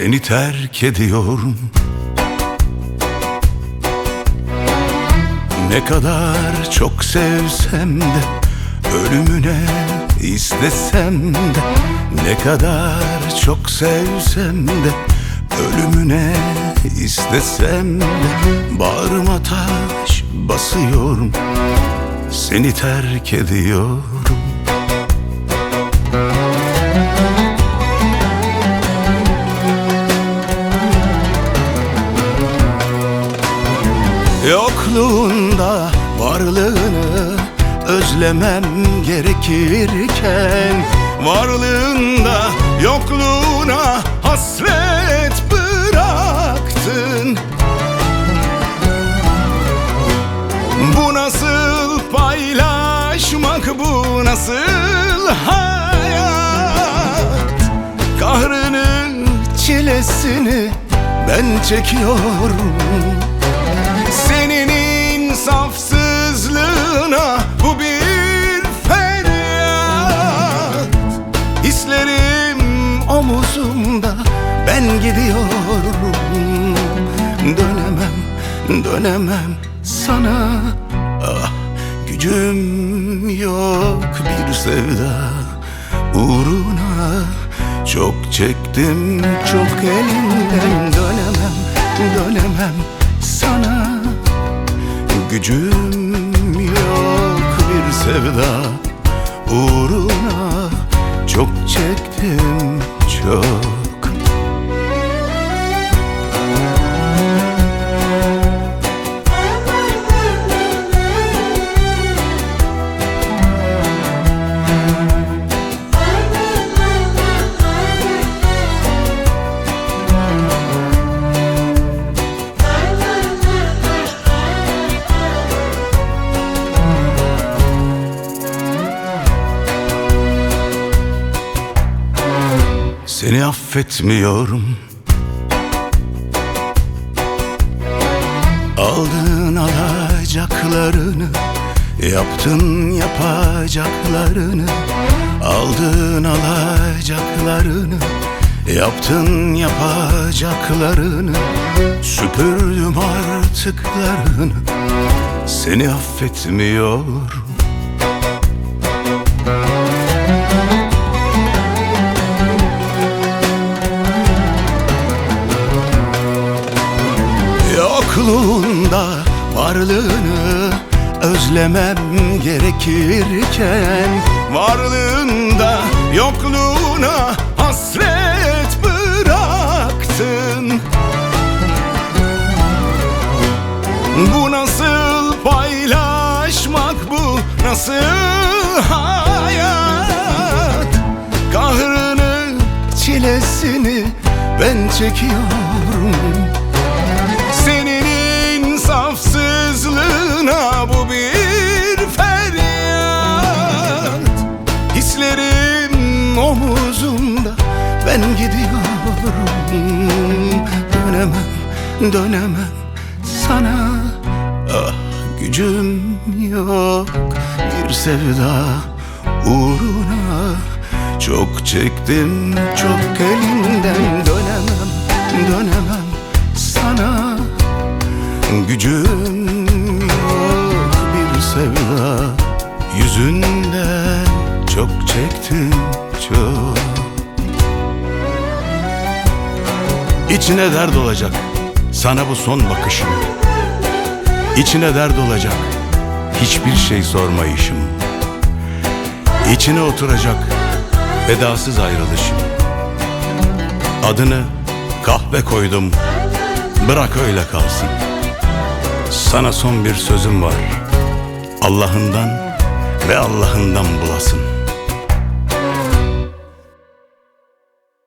Seni terk ediyorum. Ne kadar çok sevsem de, ölümüne istesem de, ne kadar çok sevsem de, ölümüne istesem de, bağrıma taş basıyorum, seni terk ediyorum. Yokluğunda varlığını özlemem gerekirken, varlığında yokluğuna hasret bıraktın. Bu nasıl paylaşmak, bu nasıl hayat? Kahrını, çilesini ben çekiyorum. Senin insafsızlığına bu bir feryat. Hislerim omuzumda, ben gidiyorum. Dönemem, dönemem sana. Ah, gücüm yok bir sevda uğruna. Çok çektim, çok elinden. Dönemem, dönemem sana. Gücüm yok bir sevda uğruna. Çok çektim, çok. Seni affetmiyorum. Aldın alacaklarını, yaptın yapacaklarını. Aldın alacaklarını, yaptın yapacaklarını. Süpürdüm artıklarını, seni affetmiyorum. Yokluğunda varlığını özlemem gerekirken, varlığında yokluğuna hasret bıraktın. Bu nasıl paylaşmak, bu nasıl hayat? Kahrını, çilesini ben çekiyorum. Senin insafsızlığına bu bir feryat. Hislerim omuzumda, ben gidiyorum. Dönemem, dönemem sana. Ah, gücüm yok bir sevda uğruna. Çok çektim, çok elinden. Dönemem, dönemem sana. Gücüm yok bir sevda yüzünden. Çok çektim, çok. İçine dert olacak sana bu son bakışım. İçine dert olacak hiçbir şey sormayışım. İçine oturacak vedasız ayrılışım. Adını kahve koydum, bırak öyle kalsın. Sana son bir sözüm var, Allah'ından ve Allah'ından bulasın.